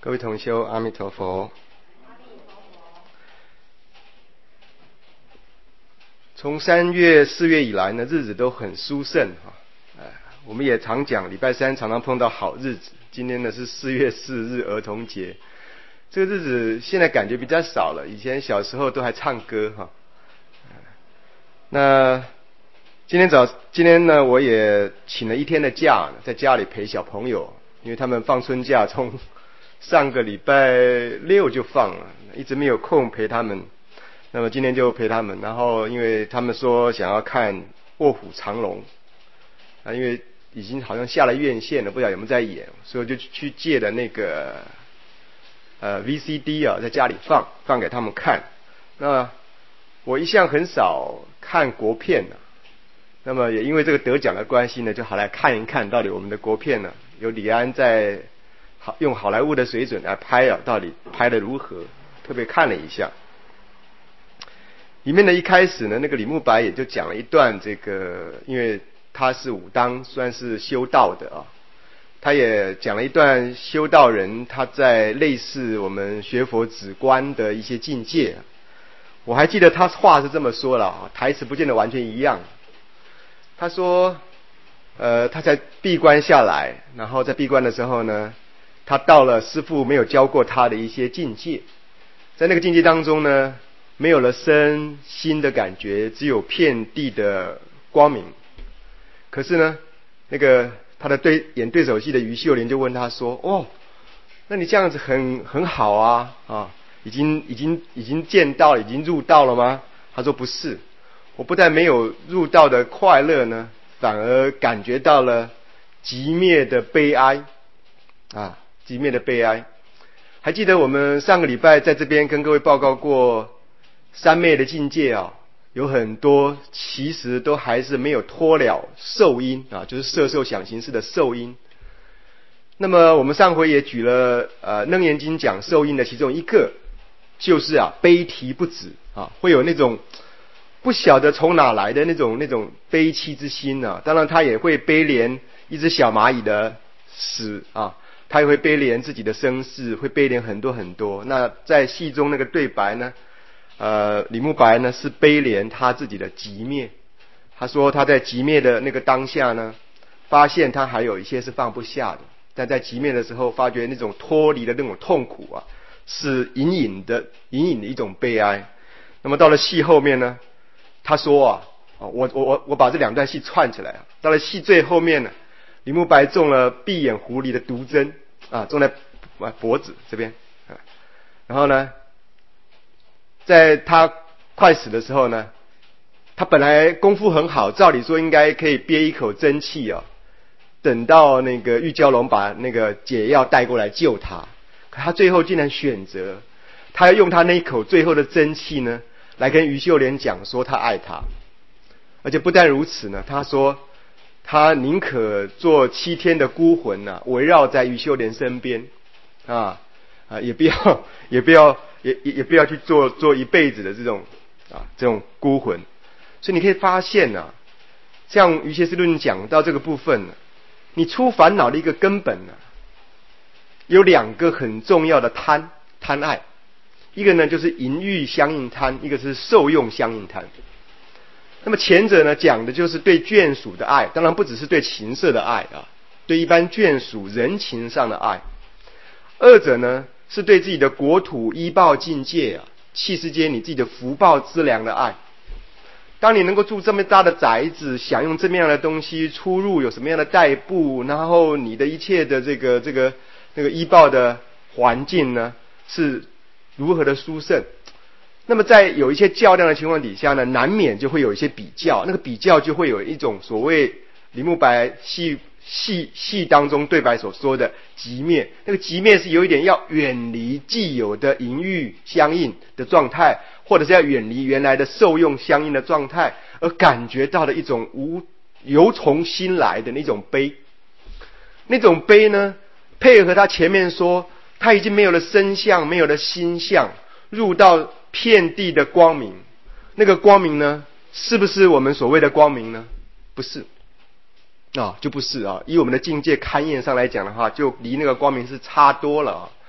各位同修，阿弥陀佛。从3月、4月以来呢，日子都很殊胜哈。我们也常讲，礼拜三常常碰到好日子。今天呢是4月4日儿童节，这个日子现在感觉比较少了。以前小时候都还唱歌哈。那今天呢，我也请了1天的假，在家里陪小朋友，因为他们放春假，从上个礼拜6就放了，一直没有空陪他们。那么今天就陪他们，然后因为他们说想要看《卧虎藏龙》因为已经好像下了院线了，不知道有没有在演，所以我就去借的那个VCD 在家里放给他们看。那我一向很少看国片那么也因为这个得奖的关系呢，就好来看一看到底我们的国片呢，有李安在用好莱坞的水准来拍到底拍得如何，特别看了一下。里面的一开始呢，那个李慕白也就讲了一段这个，因为他是武当算是修道的他也讲了一段修道人他在类似我们学佛止观的一些境界。我还记得他话是这么说了台词不见得完全一样。他说他才闭关下来，然后在闭关的时候呢，他到了师父没有教过他的一些境界，在那个境界当中呢，没有了身心的感觉，只有遍地的光明。可是呢，那个他的演对手戏的于秀莲就问他说：“那你这样子很好已经见到了，已经入道了吗？”他说：“不是，我不但没有入道的快乐呢，反而感觉到了寂灭的悲哀寂灭的悲哀。”还记得我们上个礼拜在这边跟各位报告过三昧的境界有很多其实都还是没有脱了受因就是色受想行识的受因。那么我们上回也举了楞严经讲受因的其中一个，就是悲啼不止会有那种不晓得从哪来的那种悲戚之心当然他也会悲怜一只小蚂蚁的死他也会悲怜自己的生死，会悲怜很多很多。那在戏中那个对白呢，李慕白呢是悲怜他自己的寂灭。他说他在寂灭的那个当下呢，发现他还有一些是放不下的，但在寂灭的时候发觉那种脱离的那种痛苦是隐隐的一种悲哀。那么到了戏后面呢，他说我把这2段戏串起来到了戏最后面呢，李慕白中了闭眼狐狸的毒针中在脖子这边然后呢，在他快死的时候呢，他本来功夫很好，照理说应该可以憋一口真气等到那个玉娇龙把那个解药带过来救他，可他最后竟然选择他要用他那一口最后的真气呢，来跟于秀莲讲说他爱他。而且不但如此呢，他说他宁可做7天的孤魂围绕在于秀莲身边也不要去做一辈子的这种孤魂。所以你可以发现像于邪师论讲到这个部分你出烦恼的一个根本有2个很重要的贪爱，一个呢就是淫欲相应贪，一个是受用相应贪。那么前者呢讲的就是对眷属的爱，当然不只是对情色的爱对一般眷属人情上的爱。二者呢是对自己的国土依报境界器世间你自己的福报资粮的爱。当你能够住这么大的宅子，享用这么样的东西，出入有什么样的代步，然后你的一切的那个依报的环境呢是如何的殊胜。那么在有一些较量的情况底下呢，难免就会有一些比较，那个比较就会有一种所谓李慕白戏当中对白所说的寂灭。那个寂灭是有一点要远离既有的淫欲相应的状态，或者是要远离原来的受用相应的状态，而感觉到的一种由从心来的那种悲。那种悲呢，配合他前面说他已经没有了身相，没有了心相，入到遍地的光明。那个光明呢，是不是我们所谓的光明呢？不是就不是以我们的境界勘验上来讲的话，就离那个光明是差多了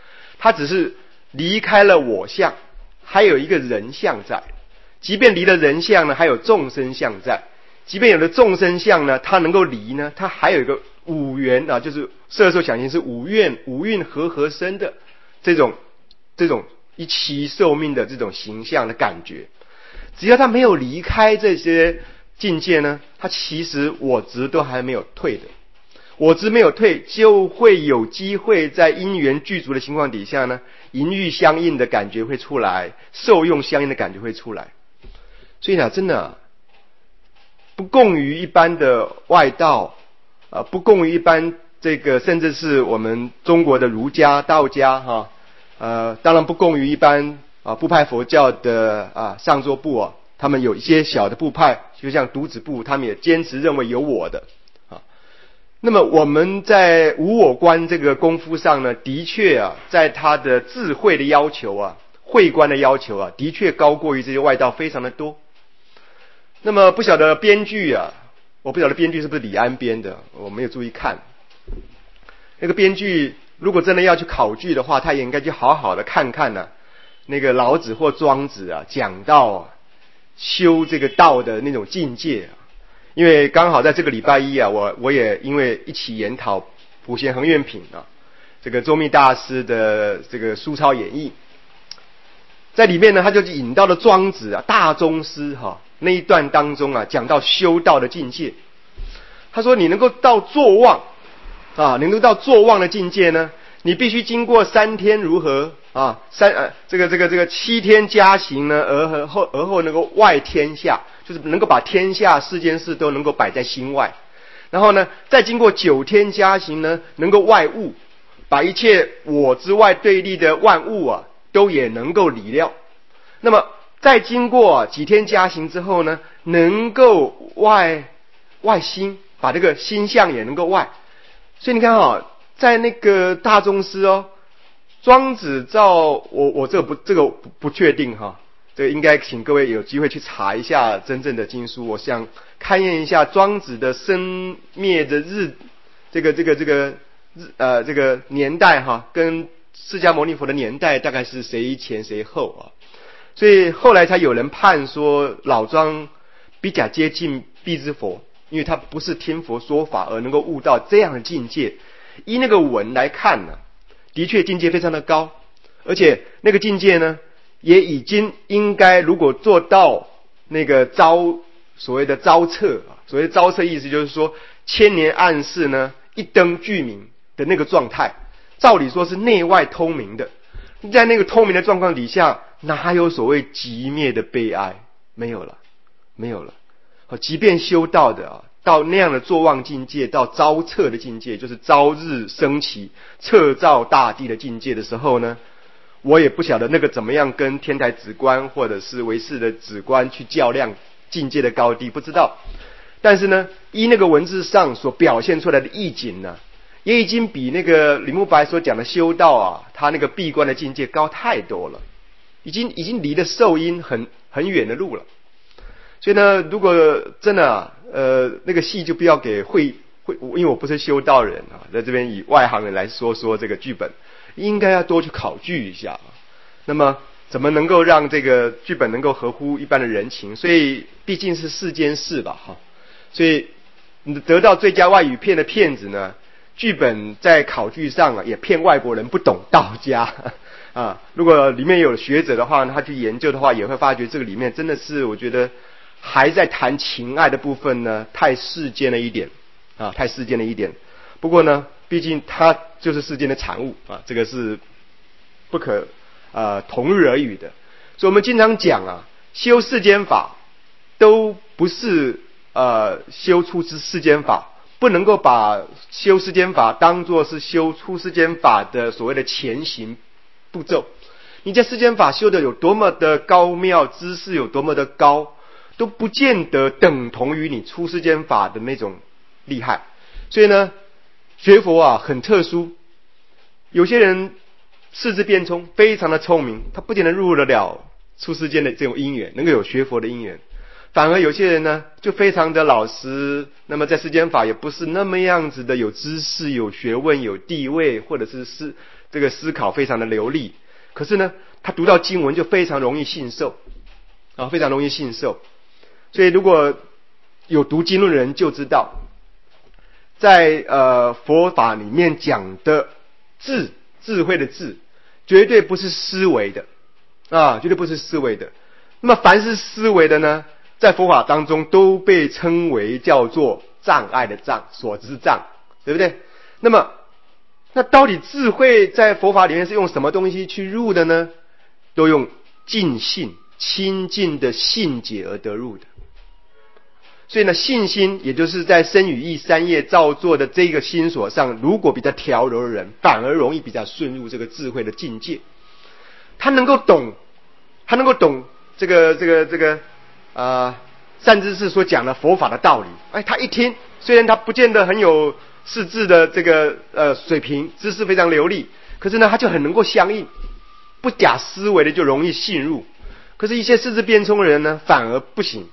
它只是离开了我相，还有一个人相在。即便离了人相呢，还有众生相在。即便有了众生相呢，它能够离呢，它还有一个五缘啊，就是摄受想行识五蕴合生的这种一期受命的这种形象的感觉。只要他没有离开这些境界呢，他其实我执都还没有退的。我执没有退，就会有机会在因缘具足的情况底下呢，淫欲相应的感觉会出来，受用相应的感觉会出来。所以呢，真的不共于一般的外道，不共于一般这个甚至是我们中国的儒家、道家哈，当然不共于一般部派佛教的上座部啊，他们有一些小的部派，就像独子部，他们也坚持认为有我的啊。那么我们在无我观这个功夫上呢，的确在他的智慧的要求慧观的要求的确高过于这些外道非常的多。那么不晓得编剧我不晓得编剧是不是李安编的，我没有注意看。那个编剧如果真的要去考据的话，他也应该去好好的看看那个老子或庄子讲到修这个道的那种境界。因为刚好在这个礼拜一我也因为一起研讨普贤恒愿品这个周密大师的这个书抄演义，在里面呢，他就引到了庄子大宗师那一段当中讲到修道的境界。他说你能够到坐忘能够到坐忘的境界呢，你必须经过3天如何这个7天加行呢，而后能够外天下，就是能够把天下世间事都能够摆在心外。然后呢，再经过9天加行呢，能够外物，把一切我之外对立的万物都也能够理了。那么再经过几天加行之后呢，能够外心，把这个心相也能够外。所以你看在那个大宗师庄子照我这个不确定这个应该请各位有机会去查一下真正的经书。我想勘验一下庄子的生灭的这个年代跟释迦牟尼佛的年代大概是谁前谁后所以后来才有人判说老庄比较接近辟支佛，因为他不是听佛说法而能够悟到这样的境界。依那个文来看的确境界非常的高，而且那个境界呢，也已经应该如果做到那个所谓的昭彻，所谓的昭彻意思就是说千年暗示呢一灯具明的那个状态，照理说是内外通明的。在那个通明的状况底下，哪有所谓寂灭的悲哀？没有了。即便修道的到那样的坐忘境界，到昭彻的境界，就是朝日升起彻照大地的境界的时候呢，我也不晓得那个怎么样跟天台止观或者是唯识的止观去较量境界的高低，不知道。但是呢，依那个文字上所表现出来的意境呢，也已经比那个李慕白所讲的修道他那个闭关的境界高太多了，已经离了受因很远的路了。所以呢，如果真的那个戏就不要给因为我不是修道人在这边以外行人来说这个剧本，应该要多去考据一下那么怎么能够让这个剧本能够合乎一般的人情？所以毕竟是世间事吧所以得到最佳外语片的片子呢，剧本在考据上也骗外国人不懂道家如果里面有学者的话他去研究的话，也会发觉这个里面真的是我觉得还在谈情爱的部分呢，太世间了一点太世间了一点。不过呢，毕竟它就是世间的产物这个是不可同日而语的。所以我们经常讲修世间法都不是修出世间法，不能够把修世间法当作是修出世间法的所谓的前行步骤。你在世间法修的有多么的高妙，知识有多么的高，都不见得等同于你出世间法的那种厉害。所以呢，学佛很特殊，有些人四肢辩聪，非常的聪明，他不见得入得了出世间的这种因缘，能够有学佛的因缘。反而有些人呢，就非常的老实，那么在世间法也不是那么样子的有知识、有学问、有地位，或者是这个思考非常的流利，可是呢，他读到经文就非常容易信受啊，非常容易信受。所以如果有读经论的人就知道，在佛法里面讲的智慧的智，绝对不是思维的啊，绝对不是思维的。那么凡是思维的呢，在佛法当中都被称为叫做障碍的障，所知障，对不对？那到底智慧在佛法里面是用什么东西去入的呢？都用尽信，亲近的信解而得入的。所以呢，信心也就是在身语意三业造作的这个心所上，如果比较调柔的人，反而容易比较顺入这个智慧的境界。他能够懂这个善知识所讲的佛法的道理。他一听，虽然他不见得很有识字的这个水平，知识非常流利，可是呢，他就很能够相应，不假思维的就容易信入。可是，一些识字变聪的人呢，反而不行。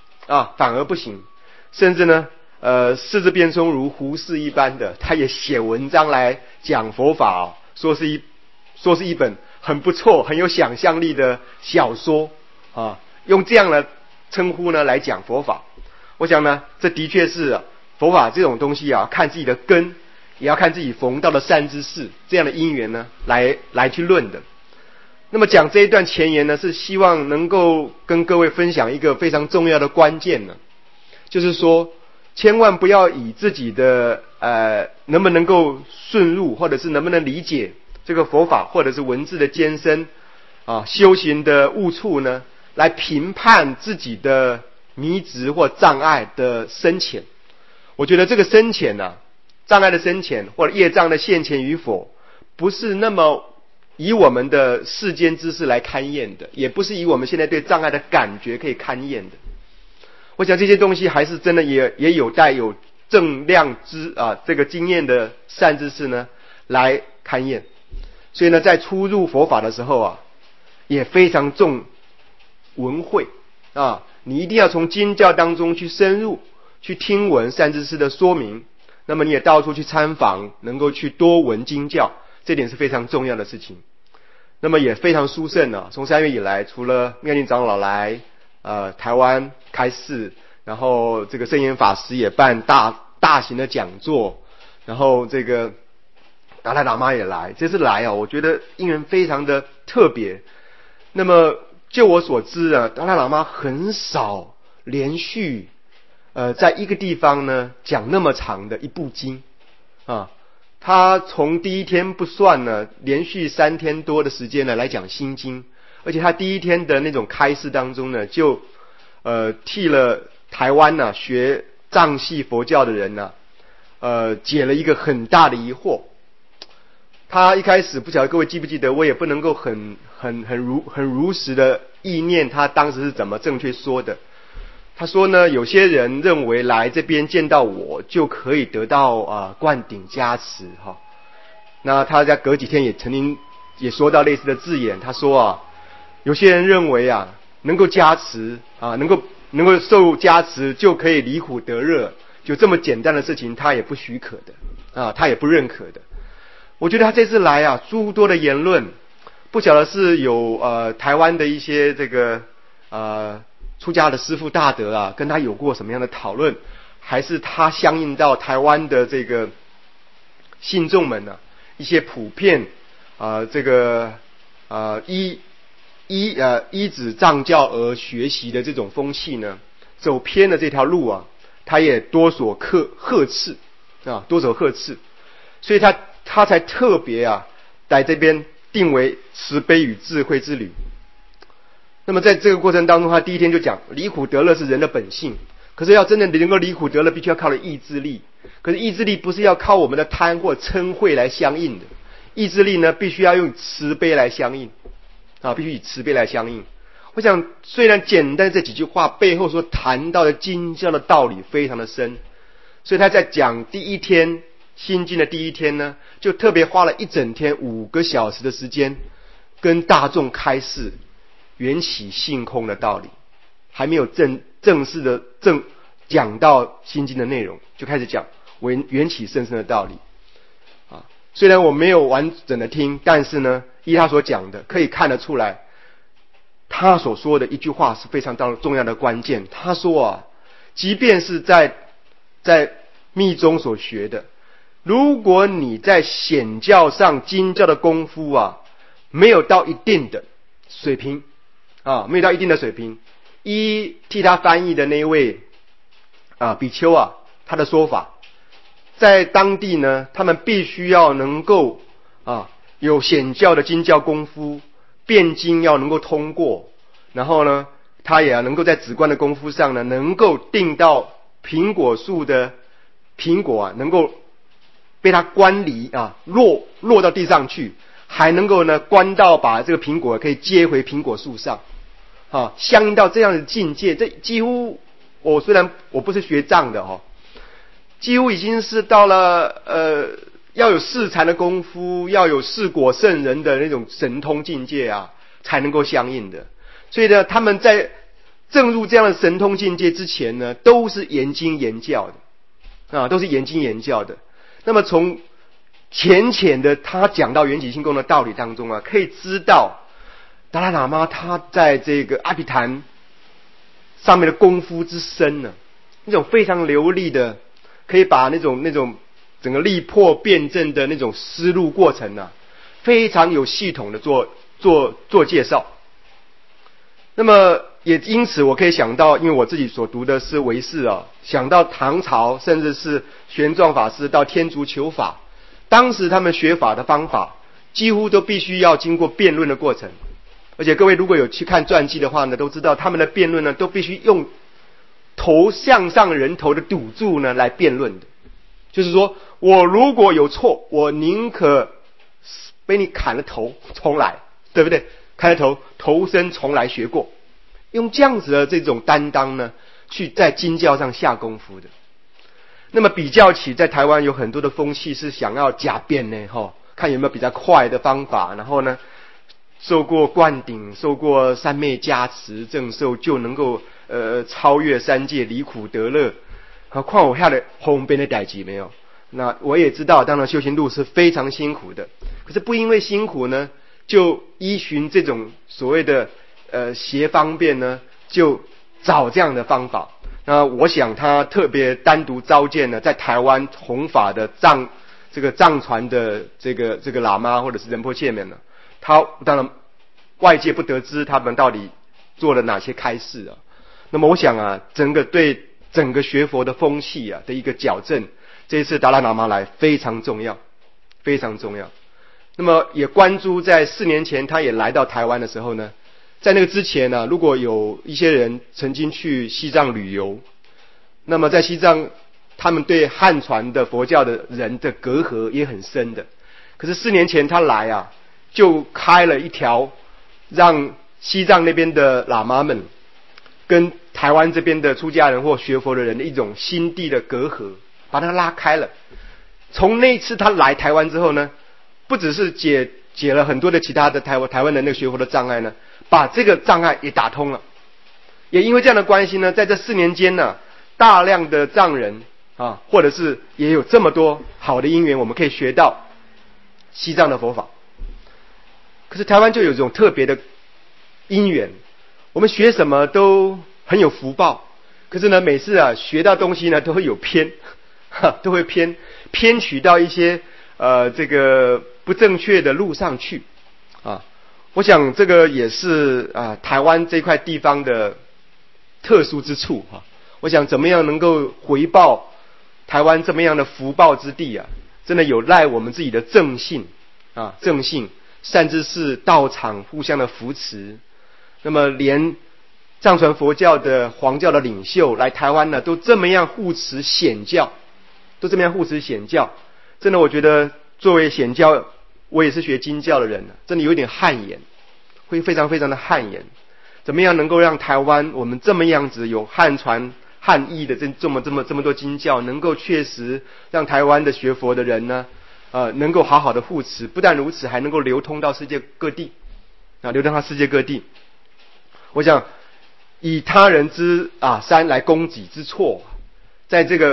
甚至呢，识字变聪如胡适一般的，他也写文章来讲佛法说是一本很不错、很有想象力的小说啊，用这样的称呼呢来讲佛法。我想呢，这的确是佛法这种东西啊，看自己的根，也要看自己逢到的善知识这样的因缘呢，来去论的。那么讲这一段前言呢，是希望能够跟各位分享一个非常重要的关键呢，就是说，千万不要以自己的能不能够顺入，或者是能不能理解这个佛法，或者是文字的艰深修行的悟处呢，来评判自己的迷执或障碍的深浅。我觉得这个深浅障碍的深浅或者业障的现前与否，不是那么以我们的世间知识来勘验的，也不是以我们现在对障碍的感觉可以勘验的。我想这些东西还是真的也有待有正量这个经验的善知识呢来勘验。所以呢，在初入佛法的时候也非常重文慧你一定要从经教当中去深入去听闻善知识的说明，那么你也到处去参访，能够去多闻经教，这点是非常重要的事情。那么也非常殊胜从3月以来，除了妙念长老来台湾开示，然后这个圣严法师也办大型的讲座，然后这个达赖喇嘛也来，这次来我觉得因缘非常的特别。那么就我所知达赖喇嘛很少连续在一个地方呢讲那么长的一部经他从第一天不算呢，连续3天多的时间呢来讲心经，而且他第一天的那种开示当中呢，就替了台湾学藏系佛教的人解了一个很大的疑惑。他一开始不晓得各位记不记得，我也不能够很如实的意念他当时是怎么正确说的。他说呢，有些人认为来这边见到我就可以得到灌顶加持那他在隔几天也曾经也说到类似的字眼，他说有些人认为能够加持能够受加持就可以离苦得乐，就这么简单的事情他也不许可的他也不认可的。我觉得他这次来诸多的言论，不晓得是有台湾的一些这个出家的师父大德跟他有过什么样的讨论，还是他相应到台湾的这个信众们一些普遍这个依止藏教而学习的这种风气呢，走偏了这条路他也多所呵斥多所呵斥，所以他才特别来这边定为慈悲与智慧之旅。那么在这个过程当中，他第一天就讲离苦得乐是人的本性，可是要真正能够离苦得乐，必须要靠的意志力。可是意志力不是要靠我们的贪或嗔恚来相应的，意志力呢必须要用慈悲来相应必须以慈悲来相应。我想虽然简单这几句话背后所谈到的经教的道理非常的深，所以他在讲第一天心经的第一天呢，就特别花了一整天5个小时的时间跟大众开示缘起性空的道理，还没有正式的讲到心经的内容，就开始讲缘起甚深的道理虽然我没有完整的听，但是呢，依他所讲的，可以看得出来，他所说的一句话是非常重要的关键。他说啊，即便是在密宗所学的，如果你在显教上经教的功夫啊，没有到一定的水平啊，没有到一定的水平，依替他翻译的那一位比丘啊，他的说法，在当地呢，他们必须要能够有显教的经教功夫，辩经要能够通过，然后呢，他也能够在止观的功夫上呢，能够定到苹果树的苹果啊，能够被他观离落到地上去，还能够呢观到把这个苹果可以接回苹果树上，相应到这样的境界，这几乎虽然我不是学藏的几乎已经是到了要有四禅的功夫，要有四果圣人的那种神通境界啊，才能够相应的。所以呢，他们在证入这样的神通境界之前呢，都是研经研教的都是研经研教的。那么从浅的他讲到缘起性空的道理当中可以知道达赖喇嘛他在这个阿毗昙上面的功夫之深呢，那种非常流利的，可以把那种整个力破辩证的那种思路过程非常有系统的做介绍。那么也因此我可以想到，因为我自己所读的是唯识想到唐朝甚至是玄奘法师到天竺求法，当时他们学法的方法几乎都必须要经过辩论的过程。而且各位如果有去看传记的话呢，都知道他们的辩论呢，都必须用头向上人头的赌注呢来辩论的。就是说我如果有错，我宁可被你砍了头重来，对不对？砍了头身重来学过，用这样子的这种担当呢，去在经教上下功夫的。那么比较起在台湾有很多的风气是想要假辩呢看有没有比较快的方法，然后呢受过灌顶，受过三昧加持正受，就能够超越三界，离苦得乐。看我下的后边的代志没有？那我也知道，当然修行路是非常辛苦的，可是不因为辛苦呢，就依循这种所谓的邪方便呢，就找这样的方法。那我想他特别单独召见呢，在台湾弘法的藏传的这个喇嘛或者是仁波切们呢，他当然外界不得知他们到底做了哪些开示那么我想对整个学佛的风气的一个矫正，这一次达赖喇嘛来非常重要，非常重要。那么也关注在4年前他也来到台湾的时候呢，在那个之前如果有一些人曾经去西藏旅游，那么在西藏他们对汉传的佛教的人的隔阂也很深的。可是4年前他来就开了一条让西藏那边的喇嘛们跟台湾这边的出家人或学佛的人的一种心地的隔阂，把它拉开了。从那一次他来台湾之后呢，不只是解了很多的其他的台湾的那个学佛的障碍呢，把这个障碍也打通了。也因为这样的关系呢，在这4年间呢，大量的藏人或者是也有这么多好的因缘，我们可以学到西藏的佛法。可是台湾就有一种特别的因缘，我们学什么都很有福报，可是呢每次学到东西呢都会有都会偏取到一些这个不正确的路上去我想这个也是台湾这块地方的特殊之处我想怎么样能够回报台湾这么样的福报之地真的有赖我们自己的正信善知识道场互相的扶持。那么连藏传佛教的黄教的领袖来台湾呢，都这么样护持显教，真的我觉得作为显教，我也是学经教的人真的有点汗颜，会非常非常的汗颜。怎么样能够让台湾我们这么样子有汉传汉译的这么多经教，能够确实让台湾的学佛的人呢能够好好的护持，不但如此，还能够流通到世界各地我想以他人之山来攻己之错，在这个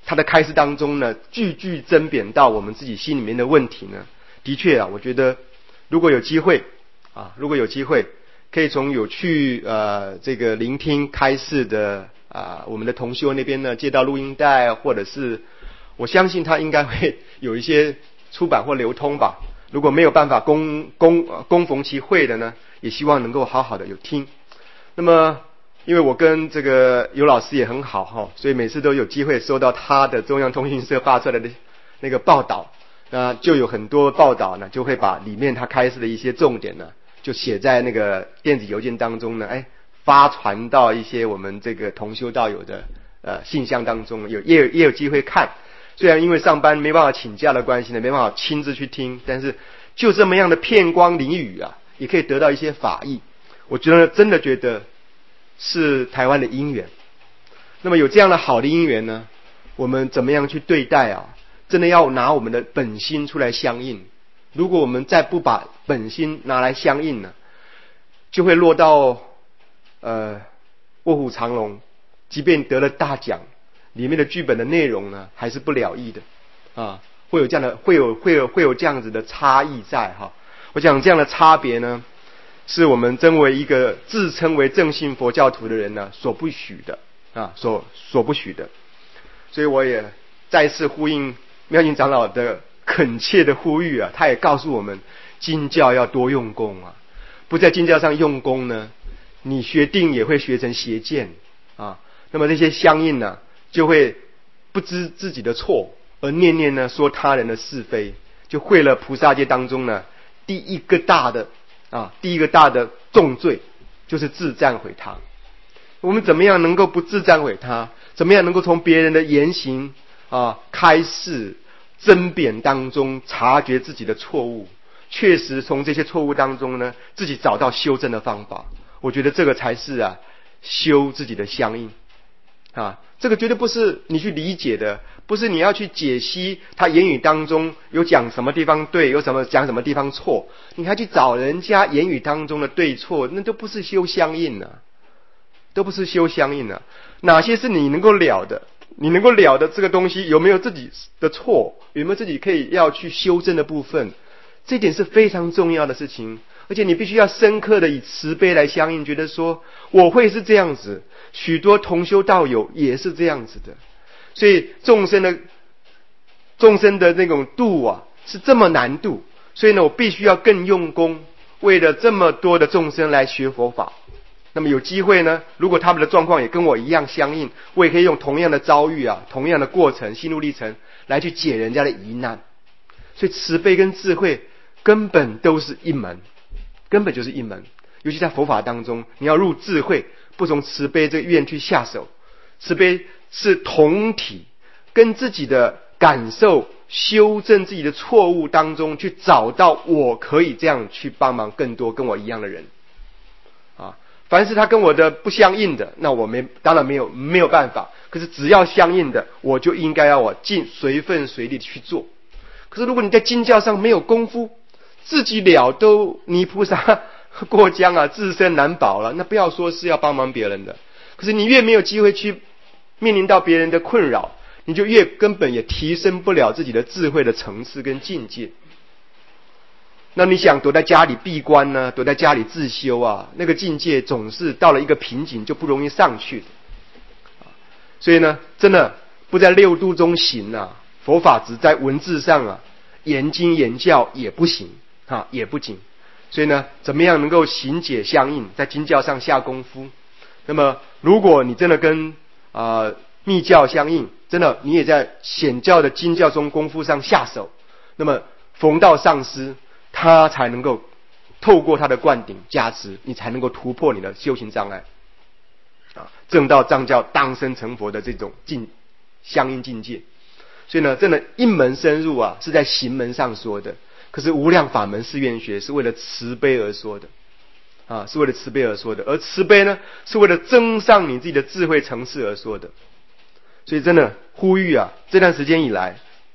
他的开示当中呢，句句甄别到我们自己心里面的问题呢，的确啊，我觉得如果有机会可以从有去这个聆听开示的我们的同修那边呢借到录音带，或者是我相信他应该会有一些出版或流通吧。如果没有办法供逢其会的呢，也希望能够好好的有听。那么因为我跟这个尤老师也很好哈，所以每次都有机会收到他的中央通讯社发出来的那个报道，那就有很多报道呢，就会把里面他开示的一些重点呢，就写在那个电子邮件当中呢，发传到一些我们这个同修道友的信箱当中，也有机会看。虽然因为上班没办法请假的关系呢，没办法亲自去听，但是就这么样的片光淋雨啊，也可以得到一些法益。我真的觉得是台湾的因缘。那么有这样的好的因缘呢，我们怎么样去对待啊？真的要拿我们的本心出来相应。如果我们再不把本心拿来相应呢，就会落到卧虎藏龙，即便得了大奖，里面的剧本的内容呢，还是不了义的啊，会有这样子的差异在哈。我讲这样的差别呢，是我们身为一个自称为正信佛教徒的人呢所不许的啊，所不许的。所以我也再次呼应妙净长老的恳切的呼吁啊，他也告诉我们，经教要多用功啊，不在经教上用功呢，你学定也会学成邪见啊。那么这些相应呢，就会不知自己的错，而念念呢说他人的是非，就毁了菩萨界当中呢第一个大的重罪，就是自赞毁他。我们怎么样能够不自赞毁他？怎么样能够从别人的言行开示甄别当中察觉自己的错误，确实从这些错误当中呢，自己找到修正的方法。我觉得这个才是修自己的相应这个绝对不是你去理解的，不是你要去解析他言语当中有讲什么地方对，有讲什么地方错，你还去找人家言语当中的对错，那都不是修相应都不是修相应哪些是你能够了的？你能够了的这个东西有没有自己的错，有没有自己可以要去修正的部分，这一点是非常重要的事情。而且你必须要深刻的以慈悲来相应，觉得说我会是这样子，许多同修道友也是这样子的，所以众生的那种度是这么难度，所以呢我必须要更用功，为了这么多的众生来学佛法。那么有机会呢，如果他们的状况也跟我一样相应，我也可以用同样的遭遇同样的过程心路历程来去解人家的疑难。所以慈悲跟智慧根本都是一门，根本就是一门。尤其在佛法当中，你要入智慧，不从慈悲这个愿去下手。慈悲是同体，跟自己的感受修正自己的错误当中去找到我可以这样去帮忙更多跟我一样的人凡是他跟我的不相应的，那我当然没有办法。可是只要相应的，我就应该要随分随力去做。可是如果你在经教上没有功夫，自己了都泥菩萨过江自身难保了，那不要说是要帮忙别人的。可是你越没有机会去面临到别人的困扰，你就越根本也提升不了自己的智慧的层次跟境界。那你想躲在家里闭关呢，躲在家里自修那个境界总是到了一个瓶颈就不容易上去的所以呢，真的不在六度中行佛法只在文字上言经言教也不行也不行。所以呢，怎么样能够行解相应，在经教上下功夫。那么如果你真的跟密教相应，真的你也在显教的经教中功夫上下手，那么逢道上师他才能够透过他的灌顶加持，你才能够突破你的修行障碍证到藏教当生成佛的这种相应境界。所以呢，真的一门深入是在行门上说的，可是无量法门誓愿学是为了慈悲而说的是为了慈悲而说的，而慈悲呢是为了增上你自己的智慧层次而说的。所以真的呼吁这段时间以来，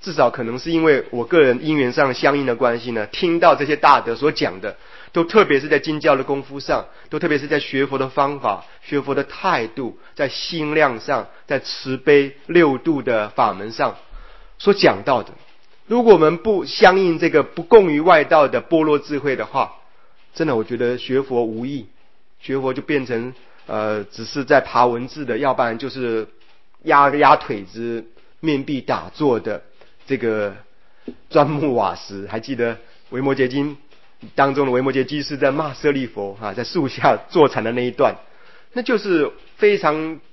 至少可能是因为我个人因缘上相应的关系呢，听到这些大德所讲的，都特别是在经教的功夫上，都特别是在学佛的方法、学佛的态度，在心量上，在慈悲六度的法门上所讲到的。如果我们不相应这个不共于外道的般若智慧的话，真的我觉得学佛无益，学佛就变成只是在爬文字的，要不然就是压腿子面壁打坐的这个钻木瓦石。还记得维摩诘经当中的维摩诘居士在骂舍利弗在树下坐禅的那一段，那就是非常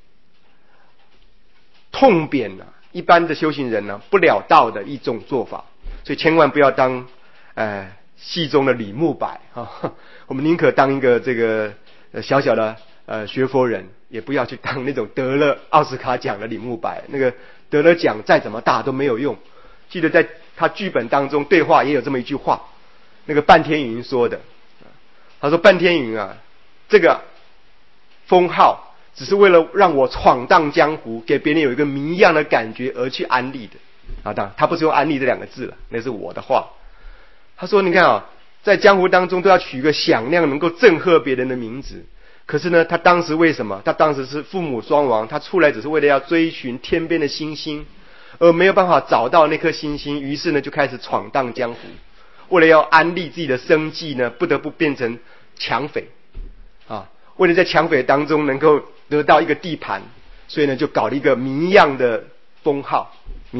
痛扁一般的修行人不了道的一种做法。所以千万不要当戏中的李木白我们宁可当一个这个小小的学佛人，也不要去当那种得了奥斯卡奖的李木白。那个得了奖再怎么大都没有用。记得在他剧本当中对话也有这么一句话，那个半天云说的，他说半天云这个封号只是为了让我闯荡江湖，给别人有一个谜一样的感觉而去安利的。当然他不是用安利这两个字了，那是我的话。他说你看在江湖当中都要取一个响亮能够震慑别人的名字，可是呢他当时为什么？他当时是父母双亡，他出来只是为了要追寻天边的星星，而没有办法找到那颗星星，于是呢就开始闯荡江湖，为了要安利自己的生计呢，不得不变成抢匪为了在抢匪当中能够得到一个地盘，所以呢就搞了一个谜样的封号。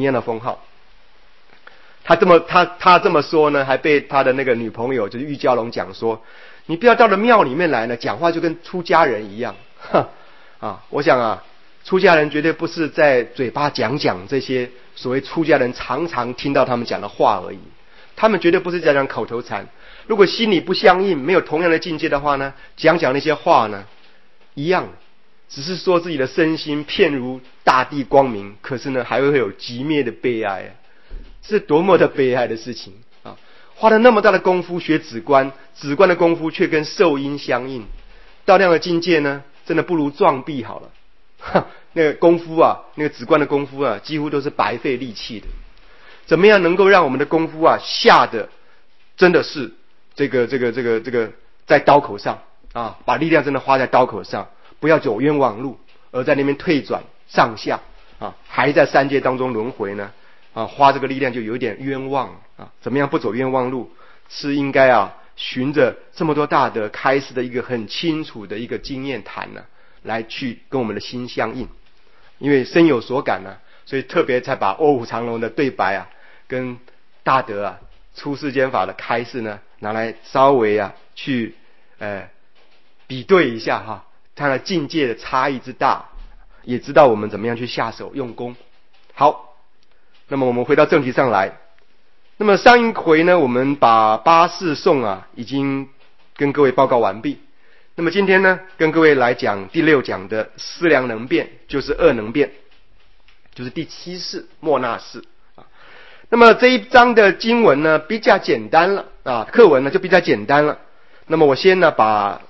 他这么说呢，还被他的那个女朋友就是玉娇龙讲说，你不要到了庙里面来呢，讲话就跟出家人一样。我想出家人绝对不是在嘴巴讲这些所谓出家人常常听到他们讲的话而已，他们绝对不是在讲口头禅。如果心里不相应，没有同样的境界的话呢，讲那些话呢一样，只是说自己的身心片如大地光明，可是呢还会有寂灭的悲哀。是多么的悲哀的事情花了那么大的功夫学止观，止观的功夫却跟受阴相应，到那样的境界呢，真的不如撞壁好了。那个功夫那个止观的功夫几乎都是白费力气的。怎么样能够让我们的功夫下的真的是这个在刀口上把力量真的花在刀口上，不要走冤枉路，而在那边退转上下还在三界当中轮回呢花这个力量就有点冤枉怎么样不走冤枉路？是应该循着这么多大德开示的一个很清楚的一个经验谈来去跟我们的心相应。因为深有所感所以特别才把卧虎藏龙的对白跟大德出世间法的开示呢拿来稍微去比对一下它的境界的差异之大，也知道我们怎么样去下手用功。好，那么我们回到正题上来。那么上一回呢，我们把八事颂已经跟各位报告完毕。那么今天呢，跟各位来讲第六讲的思量能变，就是二能变，就是第七事莫那事那么这一章的经文呢比较简单了课文呢就比较简单了。那么我先呢把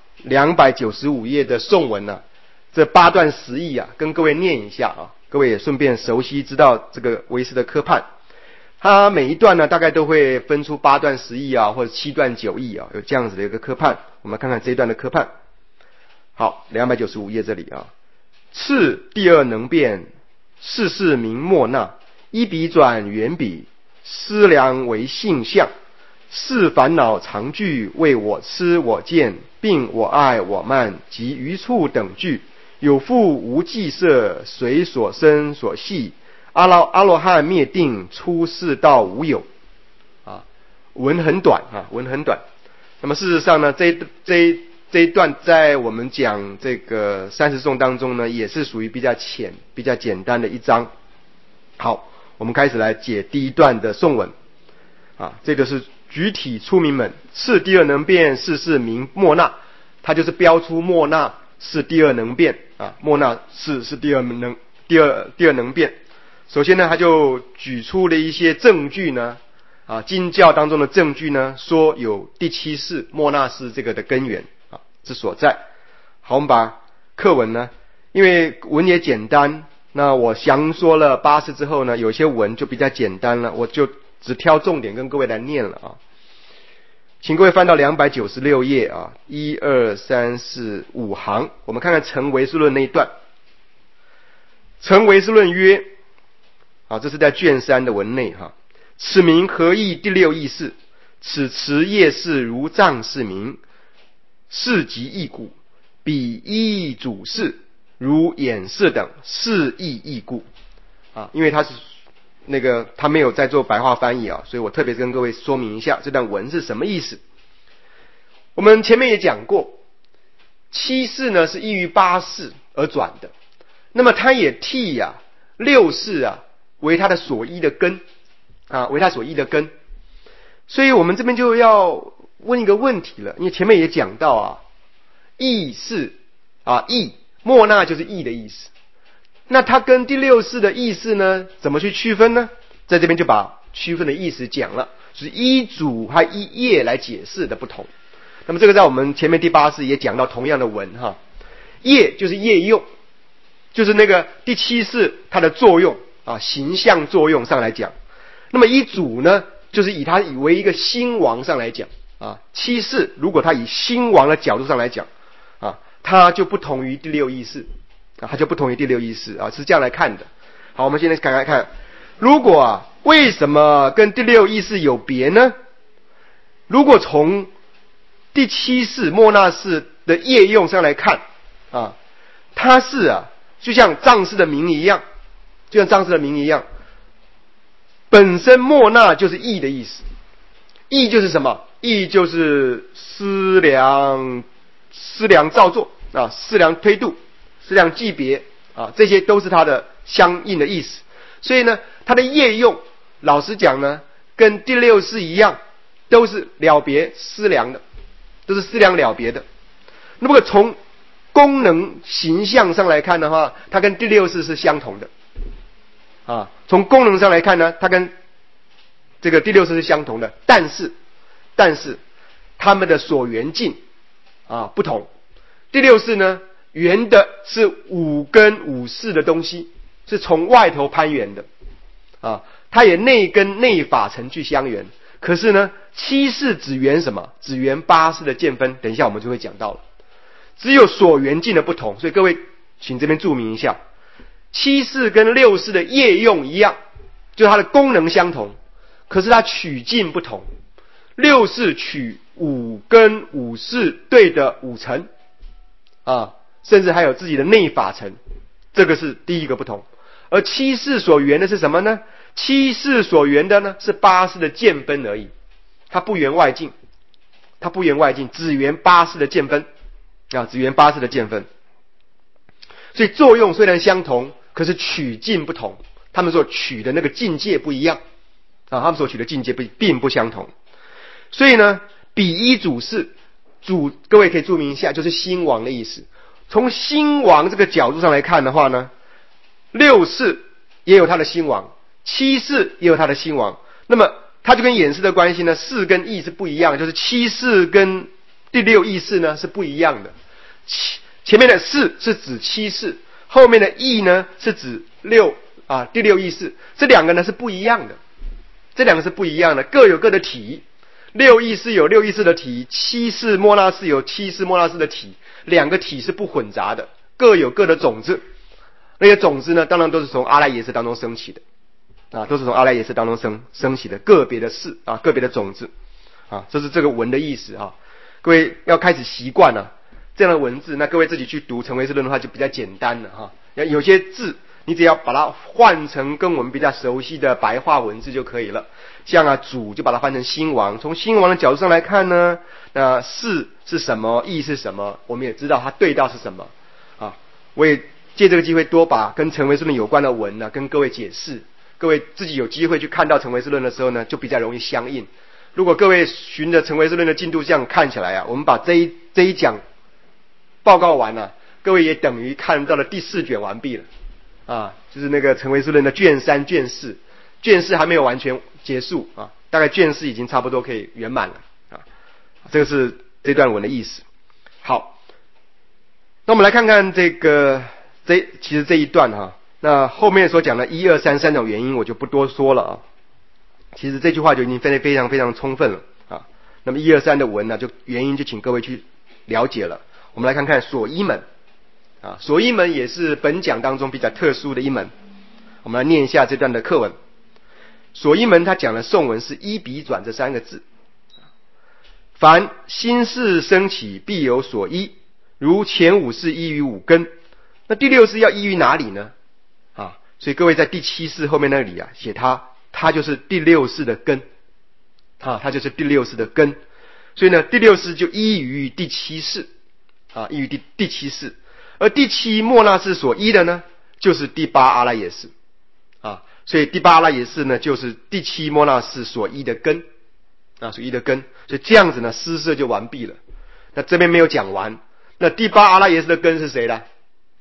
295页的颂文这8段10义跟各位念一下各位也顺便熟悉知道这个唯识的科判。它每一段呢大概都会分出8段10义或者7段9义有这样子的一个科判。我们看看这一段的科判。好，295页这里次第二能变，世事名莫那，一笔转圆笔，思量为性相，是烦恼常具，为我痴我见，并我爱我慢及余处等句，有复无记色，随所生所系，阿罗汉灭定，出世道无有文很短文很短。那么事实上呢，这一段在我们讲这个30颂当中呢，也是属于比较浅比较简单的一章。好，我们开始来解第一段的颂文这个是举体出名门，次第二能变，世事名莫那。它就是标出莫那是第二能变莫那是第二能变。首先呢，他就举出了一些证据呢经教当中的证据呢，说有第七事莫那事这个的根源之所在。好，我们把课文呢，因为文也简单那我详说了八事之后呢，有些文就比较简单了，我就只挑重点跟各位来念了啊。请各位翻到296页啊，1、2、3、4、5行，我们看看成唯识论那一段。成唯识论曰，啊，这是在卷3的文内哈。此名何义第六义事，此持业事如藏事名，事即义故，彼义主事如演示等，是义故啊。因为他是他没有在做白话翻译啊，所以我特别跟各位说明一下这段文是什么意思。我们前面也讲过，七事呢是依于八事而转的，那么他也替六事为他的所依的根啊，为他所依的根。所以我们这边就要问一个问题了，因为前面也讲到义事义莫那就是义的意思，那它跟第六事的意思呢怎么去区分呢？在这边就把区分的意思讲了，是依主和依业来解释的不同。那么这个在我们前面第八事也讲到同样的文哈，业就是业用，就是那个第七事它的作用形象作用上来讲。那么依主呢，就是以它为一个兴亡上来讲七事如果它以兴亡的角度上来讲它就不同于第六义事它就不同于第六义事是这样来看的。好，我们现在看看，如果为什么跟第六义事有别呢？如果从第七事莫那事的业用上来看它是就像藏事的名一样，本身莫那就是义的意思。义就是什么？义就是思量造作思量推度、思量记别这些都是它的相应的意思。所以呢，它的业用老实讲呢，跟第六事一样，都是了别思量的，都是思量了别的。那么从功能形象上来看的话，它跟第六事是相同的从功能上来看呢，它跟这个第六事是相同的，但是它们的所缘境不同。第六事呢，缘的是五根五识的东西，是从外头攀缘的它也内跟内法层去相缘。可是呢，七事只缘什么？只缘八事的见分，等一下我们就会讲到了。只有所缘境的不同，所以各位请这边注明一下，七事跟六事的业用一样，就是它的功能相同，可是它取境不同。六事取五根五识对的五层甚至还有自己的内法层，这个是第一个不同。而七事所缘的是什么呢？七事所缘的呢是八事的见分而已，它不缘外境，只缘八事的见分只缘八事的见分。所以作用虽然相同，可是取境不同，他们所取的那个境界不一样他们所取的境界并不相同。所以呢，彼依主事，主各位可以注明一下，就是兴亡的意思。从兴亡这个角度上来看的话呢，六事也有它的兴亡，七事也有它的兴亡。那么它就跟演示的关系呢，事跟义是不一样的，就是七事跟第六义事呢是不一样的。前面的事是指七事，后面的义呢是指第六义事，这两个呢是不一样的，各有各的体。六义事有六义事的体，七事莫那事有七事莫那事的体，两个体是不混杂的，各有各的种子。那些种子呢，当然都是从阿赖耶识当中升起的都是从阿赖耶识当中升起的个别的事个别的种子这是这个文的意思各位要开始习惯这样的文字，那各位自己去读成唯识论的话就比较简单了有些字你只要把它换成跟我们比较熟悉的白话文字就可以了。像主就把它换成兴亡，从兴亡的角度上来看呢，那事是什么，义是什么，我们也知道它对道是什么我也借这个机会多把跟成唯识论有关的文跟各位解释，各位自己有机会去看到成唯识论的时候呢，就比较容易相应。如果各位循着成唯识论的进度这样看起来我们把这一讲报告完各位也等于看到了第4卷完毕了就是那个成唯识论的卷3卷4，卷4还没有完全结束大概卷4已经差不多可以圆满了这个是这段文的意思。好，那我们来看看其实这一段那后面所讲的1、2、3三种原因我就不多说了啊。其实这句话就已经分得非常非常充分了啊。那么1、2、3的文呢，就原因就请各位去了解了。我们来看看所依门啊，所依门也是本讲当中比较特殊的一门。我们来念一下这段的课文。所依门他讲的颂文是依彼转这3个字。凡心事升起，必有所依，如前5世依于5根。那第6世要依于哪里呢？啊，所以各位在第7世后面那里啊，写它就是第6世的根啊，它就是第6世的根。所以呢，第6世就依于第7世啊，依于第7世。而第7末那世所依的呢，就是第8阿赖耶识啊。所以第8阿赖耶识呢，就是第7末那世所依的根啊，所依的根。所以这样子呢，施设就完毕了。那这边没有讲完，那第8阿赖耶识的根是谁呢？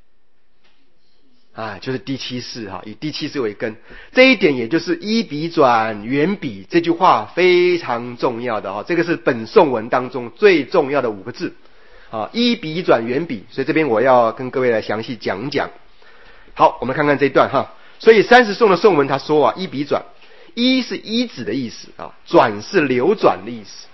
啊，就是第7世哈，以第7世为根。这一点也就是依彼转圆彼这句话非常重要的哈，这个是本颂文当中最重要的5个字啊，依彼转圆彼。所以这边我要跟各位来详细讲一讲。好，我们看看这一段哈。所以30颂的颂文他说啊，依彼转，依是依止的意思啊，转是流转的意思。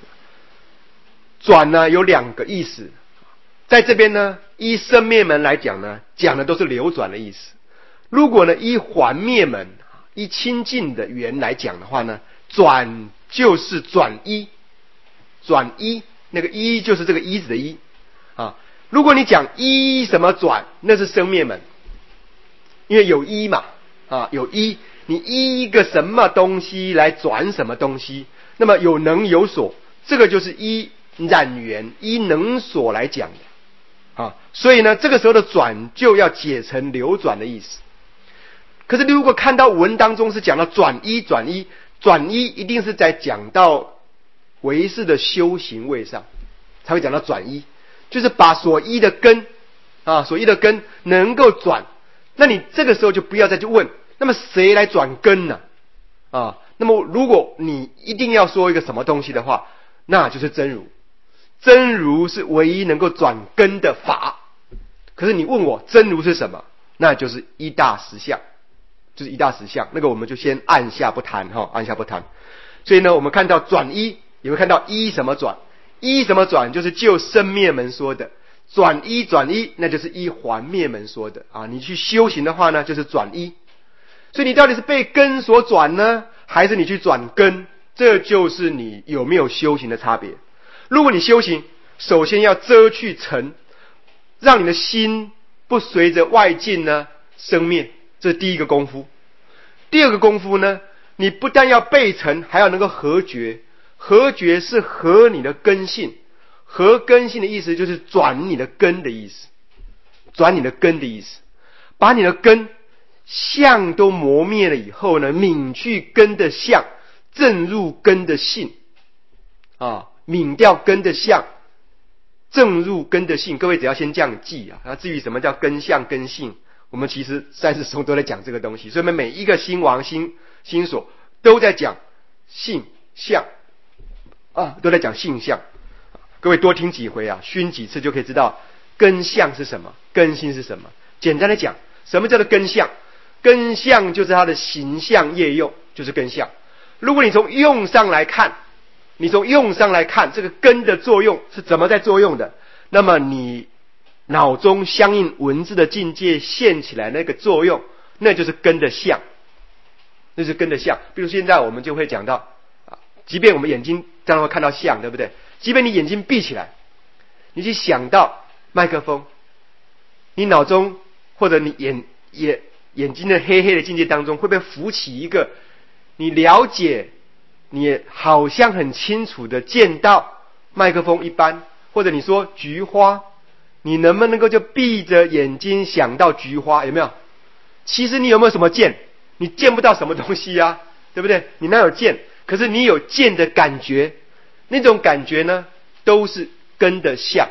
转呢有2个意思，在这边呢，依生灭门来讲呢，讲的都是流转的意思。如果呢依还灭门、依清净的缘来讲的话呢，转就是转依，转依那个依就是这个依止的依啊。如果你讲依什么转，那是生灭门，因为有依嘛啊，有依，你依一个什么东西来转什么东西，那么有能有所，这个就是依染缘、依能所来讲的啊。所以呢，这个时候的转就要解成流转的意思。可是如果看到文当中是讲到转依，转依，转依一定是在讲到唯识的修行位上才会讲到转依，就是把所依的根啊，所依的根能够转。那你这个时候就不要再去问，那么谁来转根呢？啊，那么如果你一定要说一个什么东西的话，那就是真如。真如是唯一能够转根的法。可是你问我真如是什么，那就是一大实相，就是一大实相。那个我们就先按下不谈哈，按下不谈。所以呢，我们看到转依，也会看到依什么转，依什么转，就是就生灭门说的。转依转依，那就是依还灭门说的啊。你去修行的话呢，就是转依。所以你到底是被根所转呢，还是你去转根？这就是你有没有修行的差别。如果你修行，首先要遮去尘，让你的心不随着外境呢生灭，这是第一个功夫。第二个功夫呢，你不但要背尘，还要能够合觉。合觉是合你的根性，合根性的意思就是转你的根的意思，转你的根的意思，把你的根相都磨灭了以后呢，泯去根的相，正入根的性啊，泯掉根的相，正入根的性。各位只要先这样记啊。那至于什么叫根相根性，我们其实30颂都在讲这个东西。所以我们每一个心王心所都在讲性相啊，都在讲性相。各位多听几回啊，熏几次就可以知道根相是什么，根性是什么。简单的讲，什么叫做根相？根相就是它的形象业用，就是根相。如果你从用上来看，这个根的作用是怎么在作用的，那么你脑中相应文字的境界现起来那个作用，那就是根的相，那是根的相。比如现在我们就会讲到啊，即便我们眼睛这样会看到相，对不对？即便你眼睛闭起来，你去想到麦克风，你脑中或者你眼睛的黑黑的境界当中，会不会浮起一个你了解，你好像很清楚的见到麦克风一般，或者你说菊花，你能不能够就闭着眼睛想到菊花？有没有？其实你有没有什么见？你见不到什么东西啊，对不对？你哪有见？可是你有见的感觉，那种感觉呢，都是根的相。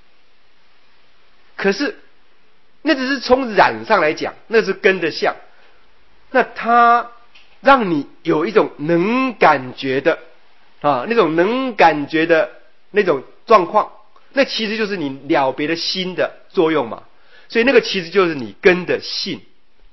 可是那只是从染上来讲，那是根的相。那它让你有一种能感觉的啊，那种能感觉的那种状况，那其实就是你了别的心的作用嘛。所以那个其实就是你根的性，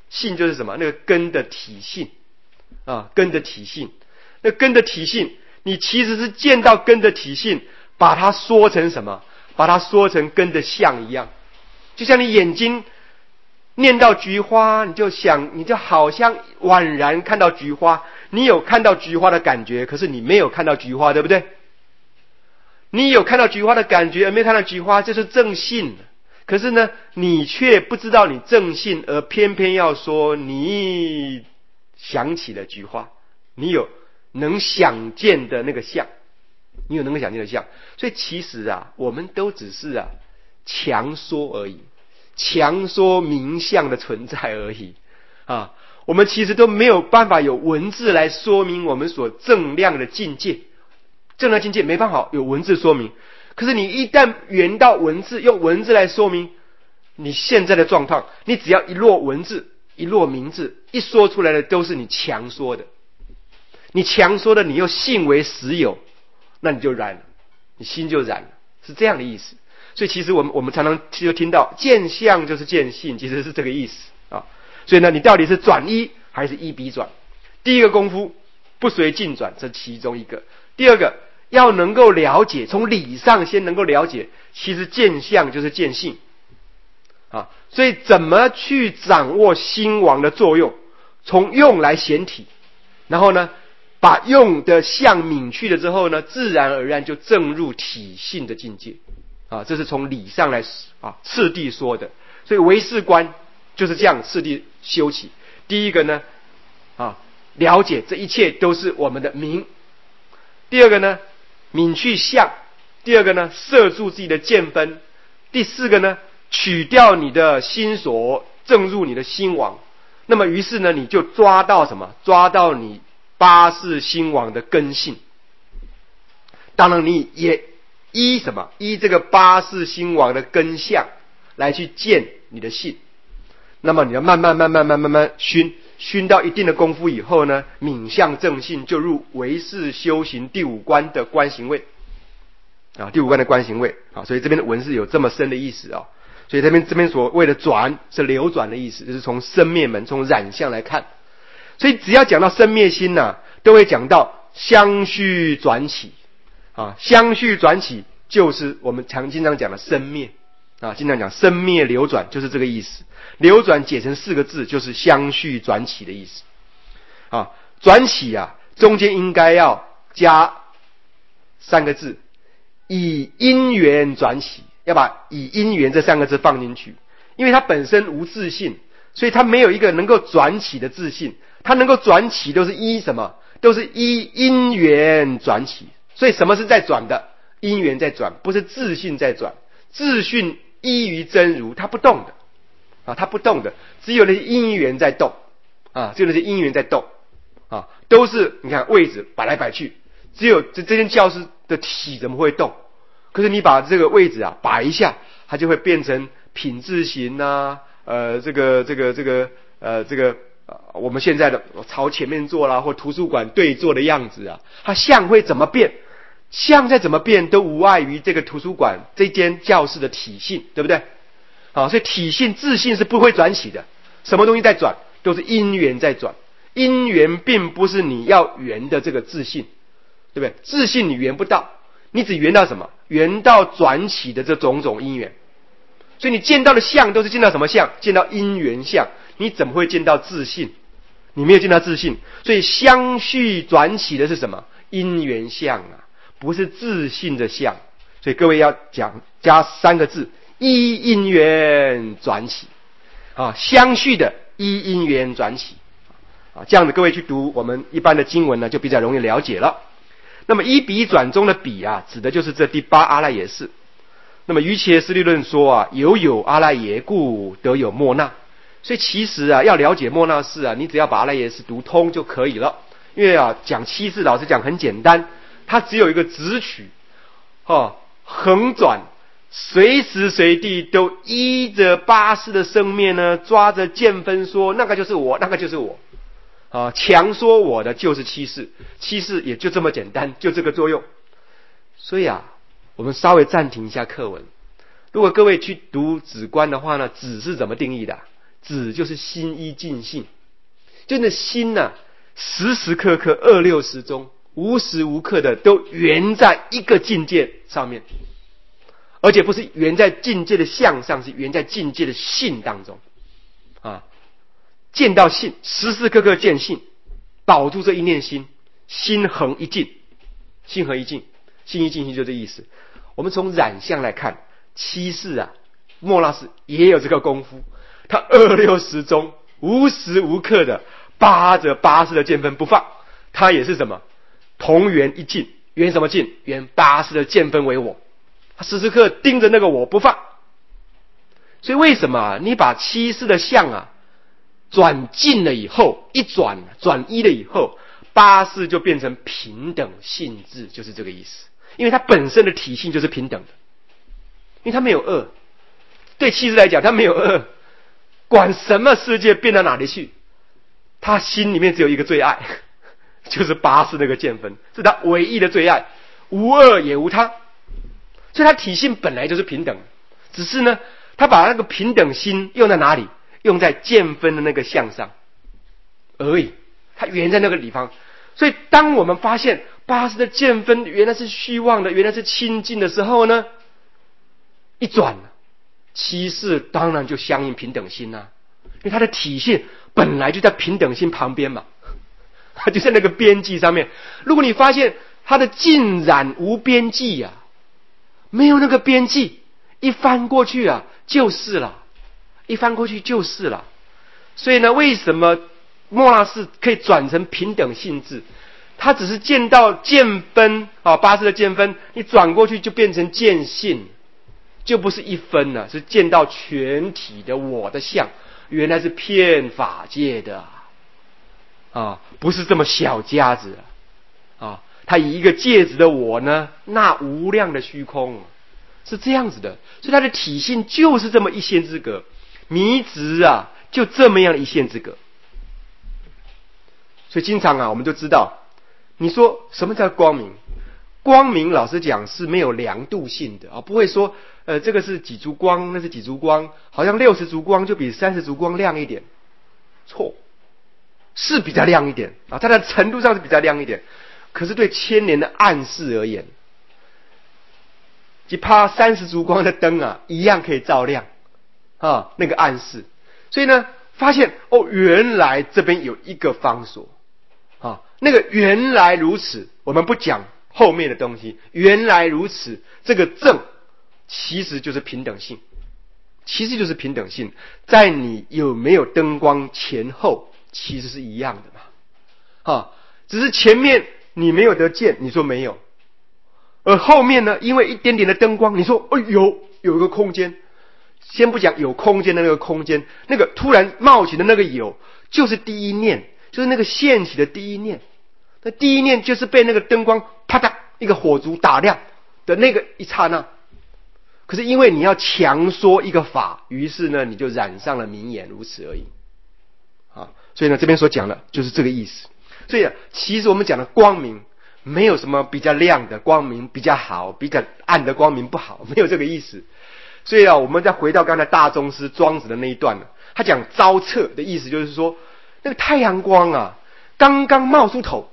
性就是什么？那个根的体性啊，根的体性。那根的体性，你其实是见到根的体性，把它说成什么？把它说成根的相一样。就像你眼睛念到菊花，你就好像宛然看到菊花，你有看到菊花的感觉，可是你没有看到菊花，对不对？你有看到菊花的感觉，而没有看到菊花，这是正性。可是呢，你却不知道你正性，而偏偏要说你想起了菊花，你有能想见的那个相，你有能够想见的相。所以其实啊，我们都只是强说而已，强说名相的存在而已啊。我们其实都没有办法有文字来说明我们所正量的境界，正量境界没办法有文字说明。可是你一旦圆到文字，用文字来说明你现在的状况，你只要一落文字，一落名字，一说出来的都是你强说的。你强说的，你又信为实有，那你就染了，你心就染了，是这样的意思。所以其实我们常常就听到见相就是见性，其实是这个意思啊。所以呢，你到底是转一还是一比转？第一个功夫不随境转，这其中一个。第二个要能够了解，从理上先能够了解，其实见相就是见性啊。所以怎么去掌握心王的作用？从用来显体，然后呢，把用的相泯去了之后呢，自然而然就正入体性的境界啊。这是从理上来次第说的。所以唯识观就是这样次第修起。第一个呢了解这一切都是我们的名。第二个呢，泯去相。第二个呢，摄住自己的见分。第四个呢，取掉你的心所，正入你的心王。那么于是呢，你就抓到什么？抓到你八识心王的根性。当然你也依什么？依这个八识心王的根相来去见你的性。那么你要慢慢熏到一定的功夫以后呢，泯相正性就入唯识修行第五关的观行位啊，第五关的观行位啊。所以这边的文是有这么深的意思啊。所以这边所谓的转是流转的意思，就是从生灭门，从染相来看。所以只要讲到生灭心都会讲到相续转起啊。相续转起就是我们经常讲的生灭啊，经常讲生灭流转就是这个意思。流转解成4个字，就是相续转起的意思啊。转起中间应该要加3个字，以因缘转起，要把以因缘这3个字放进去。因为它本身无自性，所以它没有一个能够转起的自性，它能够转起都是依什么？都是依因缘转起。所以什么是在转的？因缘在转，不是自性在转。自性依于真如，它不动的啊，它不动的，只有那些因缘在动啊，只有那些因缘在动啊，都是你看位置摆来摆去，只有这间教室的体怎么会动？可是你把这个位置摆一下，它就会变成品质型我们现在的朝前面坐啦，或图书馆对坐的样子它相会怎么变？相再怎么变都无碍于这个图书馆这间教室的体性，对不对？所以体性自性是不会转起的。什么东西在转？都是因缘在转。因缘并不是你要圆的这个自性，对不对？自性你圆不到，你只圆到什么？圆到转起的这种种因缘。所以你见到的相都是见到什么相？见到因缘相。你怎么会见到自性？你没有见到自性。所以相续转起的是什么？因缘相不是自性的相。所以各位要加3个字，依因缘转起相续的依因缘转起这样子各位去读我们一般的经文呢，就比较容易了解了。那么一比转中的比指的就是这第8阿赖耶识。那么瑜伽师利论说有阿赖耶故得有末那。所以其实要了解末那识你只要把阿赖耶识读通就可以了。因为讲7识老实讲很简单，它只有一个直取横转，随时随地都依着8识的生灭呢，抓着见分说那个就是我，那个就是我强说我的就是7识。7识也就这么简单，就这个作用。所以我们稍微暂停一下课文。如果各位去读止观的话呢，止是怎么定义的？ 子就是心一尽性，就那心呢、时时刻刻260中无时无刻的都圆在一个境界上面，而且不是圆在境界的相上，是圆在境界的性当中啊。见到性，时时刻刻见性，保住这一念心，心恒一境，心恒一境，心一尽性就这意思。我们从染相来看，七世啊，莫那斯也有这个功夫，他260中无时无刻的扒着80的见分不放，他也是什么？同圆一境，圆什么境？圆80的见分为我，他时时刻盯着那个我不放。所以为什么你把七世的相啊转尽了以后，一转一了以后，8世就变成平等性质，就是这个意思。因为它本身的体性就是平等的，因为它没有恶。对七世来讲，它没有恶，管什么世界变到哪里去，他心里面只有一个最爱，就是8世那个见分，是他唯一的最爱，无恶也无他。所以他体性本来就是平等，只是呢，他把那个平等心用在哪里？用在见分的那个相上而已，它圆在那个地方。所以当我们发现8世的见分原来是虚妄的，原来是清净的时候呢，一转7世当然就相应平等心啊，因为它的体现本来就在平等心旁边嘛，它就在那个边际上面。如果你发现它的尽染无边际啊，没有那个边际，一翻过去啊就是了，一翻过去就是了。所以呢，为什么莫那斯可以转成平等性质？他只是见到见分啊，8世的见分，你转过去就变成见性，就不是一分了，是见到全体的我的相，原来是遍法界的啊，不是这么小家子啊。他以一个介子的我呢，那无量的虚空，是这样子的。所以他的体性就是这么一线之隔，迷执啊，就这么样的一线之隔。所以经常啊，我们就知道，你说什么叫光明？光明老实讲是没有量度性的啊，不会说这个是几烛光，那是几烛光，好像60烛光就比30烛光亮一点。错，是比较亮一点啊，它的程度上是比较亮一点。可是对千年的暗示而言，即怕30烛光的灯啊，一样可以照亮啊那个暗示。所以呢，发现原来这边有一个方所啊，那个原来如此，我们不讲后面的东西，原来如此，这个正其实就是平等性，其实就是平等性，在你有没有灯光前后，其实是一样的嘛啊，只是前面你没有得见，你说没有，而后面呢，因为一点点的灯光，你说有一个空间。先不讲有空间的那个空间，那个突然冒起的那个有，就是第一念，就是那个现起的第一念。那第一念就是被那个灯光啪嗒一个火烛打亮的那个一刹那。可是因为你要强说一个法，于是呢你就染上了名言，如此而已啊。所以呢这边所讲的就是这个意思。所以其实我们讲的光明没有什么比较亮的光明比较好，比较暗的光明不好，没有这个意思。所以啊，我们再回到刚才大宗师庄子的那一段呢，他讲昭彻的意思就是说，那个太阳光啊，刚刚冒出头，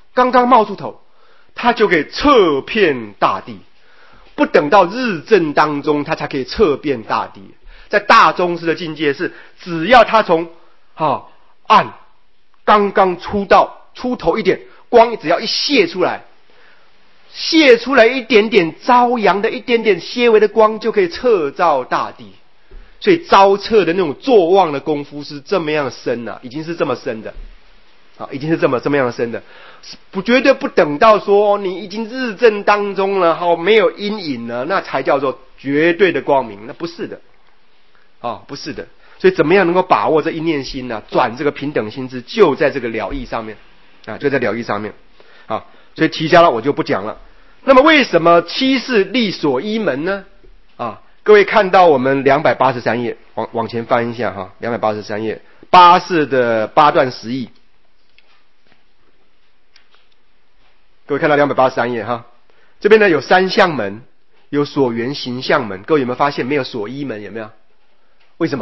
它就可以彻遍大地，不等到日正当中，它才可以彻遍大地。在大宗师的境界是，只要它从暗刚刚出头一点光，只要一泄出来一点点朝阳的一点点些微的光，就可以彻照大地。所以昭彻的那种坐望的功夫是这么样深已经是这么深的已经是这么样深的，绝对不等到说你已经日正当中了没有阴影了，那才叫做绝对的光明，那不是的不是的。所以怎么样能够把握这一念心呢？转这个平等心智，就在这个了义上面就在了义上面所以提家了我就不讲了。那么为什么七世立所依门呢？各位看到我们283页，往前翻一下283页，8世的8段10义。各位看到283页这边呢有3相门，有所缘行相门。各位有没有发现没有所依门？有没有？为什么？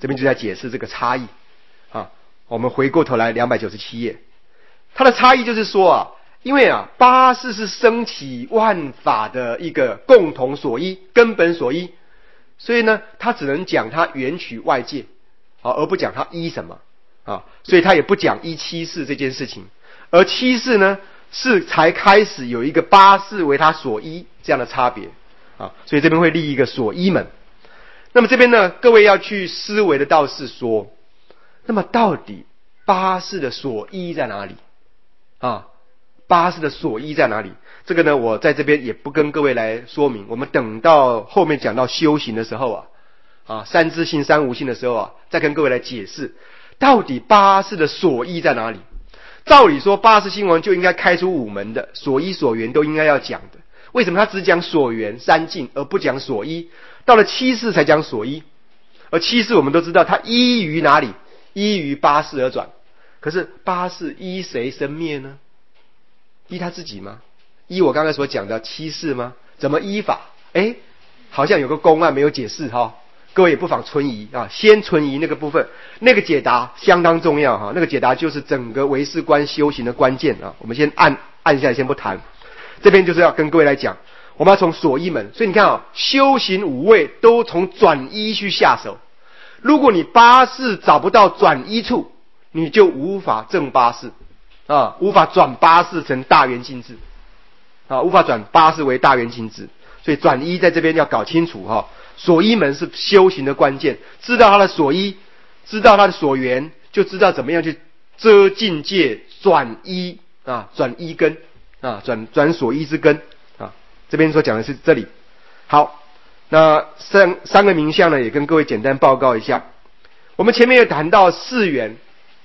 这边就在解释这个差异啊。我们回过头来297页，它的差异就是说啊，因为啊八事是升起万法的一个共同所依、根本所依，所以呢，它只能讲它原取外界啊，而不讲它依什么啊，所以它也不讲依七事这件事情。而七事呢，是才开始有一个八事为它所依这样的差别啊，所以这边会立一个所依门。那么这边呢，各位要去思维的倒是说，那么到底八事的所依在哪里啊？八事的所依在哪里？这个呢，我在这边也不跟各位来说明，我们等到后面讲到修行的时候三知性三无性的时候再跟各位来解释到底八事的所依在哪里。照理说八识心王就应该开出五门的，所依所缘都应该要讲的，为什么他只讲所缘三境而不讲所依？到了七识才讲所依，而七识我们都知道它依于哪里？依于八识而转。可是八识依谁生灭呢？依他自己吗？依我刚才所讲的七识吗？怎么依法？好像有个公案没有解释各位也不妨存疑先存疑那个部分，那个解答相当重要那个解答就是整个唯识观修行的关键我们先按下来先不谈，这边就是要跟各位来讲，我们要从所依门。所以你看修行五位都从转依去下手，如果你八识找不到转依处，你就无法证八识无法转八识成大圆净智无法转八识为大圆净智。所以转依在这边要搞清楚所依门是修行的关键，知道他的所依，知道他的所缘，就知道怎么样去遮境界，转依转依根转所依之根这边所讲的是这里。好，那三个名相呢，也跟各位简单报告一下。我们前面有谈到四缘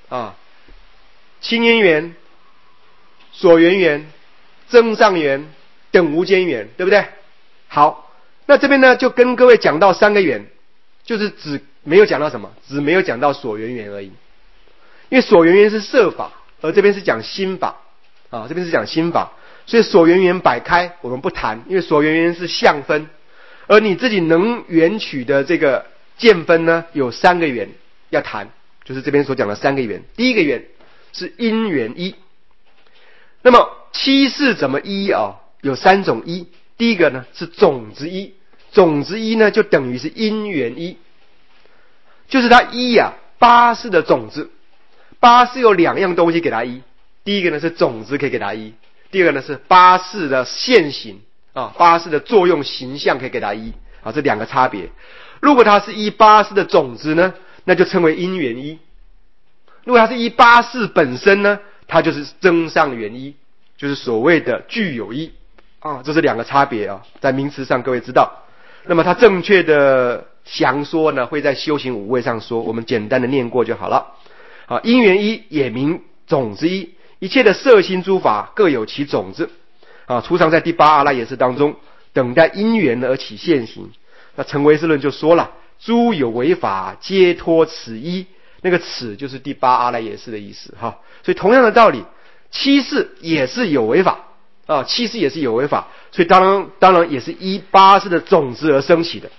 清因缘、所缘缘、增上缘、等无间缘，对不对？好，那这边呢就跟各位讲到三个缘，就是只没有讲到什么，只没有讲到所缘缘而已。因为所缘缘是色法，而这边是讲心法这边是讲心法，所以所缘缘摆开我们不谈，因为所缘缘是相分，而你自己能缘取的这个见分呢，有三个缘要谈，就是这边所讲的三个缘。第一个缘是因缘依。那么七识怎么依有三种依。第一个呢是种子依，种子依呢就等于是因缘依，就是它依八识的种子。八识有两样东西给它依，第一个呢是种子可以给它依，第二个呢是八识的现行八识的作用形象可以给它依这两个差别。如果它是依八识的种子呢，那就称为因缘依；如果它是依八识本身呢，它就是增上缘依，就是所谓的具有依这是两个差别在名词上各位知道。那么它正确的详说呢，会在修行五位上说，我们简单的念过就好了。因缘依也名种子依，一切的色心诸法各有其种子出常在第八阿赖耶识当中，等待因缘而起现行。那成唯识论就说了，诸有为法皆托此依，那个此就是第八阿赖耶识的意思所以同样的道理，七识也是有为法七识也是有为法，所以当然也是依八识的种子而生起的。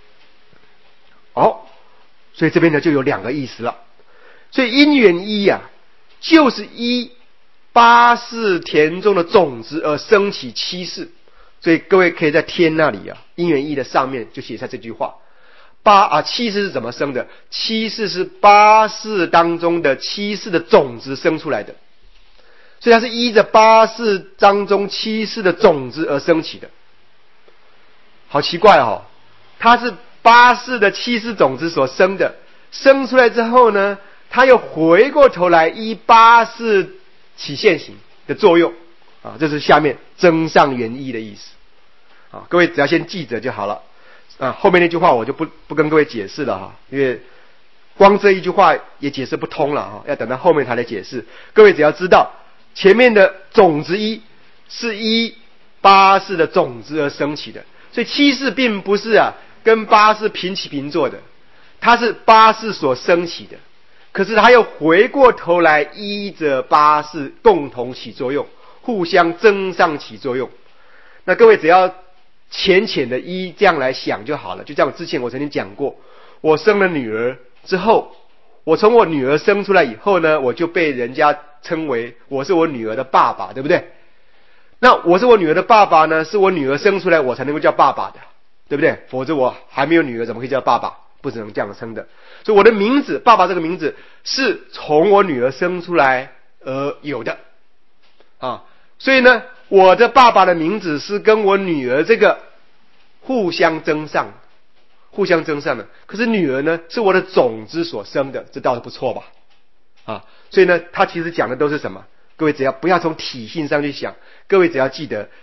所以这边呢就有两个意思了。所以因缘依就是依八识田中的种子而生起七识。所以各位可以在天那里因缘依的上面就写下这句话。七识是怎么生的？七识是八识当中的七识的种子生出来的。所以它是依着八识当中七识的种子而生起的。好奇怪它是八识的七识种子所生的，生出来之后呢，它又回过头来依八识起现行的作用这是下面增上缘依的意思各位只要先记着就好了后面那句话我就不跟各位解释了因为光这一句话也解释不通了要等到后面才来解释。各位只要知道前面的种子依是依八识的种子而生起的，所以七识并不是跟八识平起平坐的，它是八识所生起的，可是它又回过头来依着八识共同起作用，互相增上起作用。那各位只要浅浅的依这样来想就好了。就像之前我曾经讲过，我生了女儿之后，我从我女儿生出来以后呢，我就被人家称为我是我女儿的爸爸，对不对？那我是我女儿的爸爸呢，是我女儿生出来我才能够叫爸爸的，对不对？否则我还没有女儿，怎么可以叫爸爸？不只能这样称的。所以我的名字，爸爸这个名字是从我女儿生出来而有的啊。所以呢，我的爸爸的名字是跟我女儿这个互相争上的。可是女儿呢，是我的种子所生的，这倒是不错吧？啊，所以呢，他其实讲的都是什么？各位只要不要从体性上去想，各位只要记得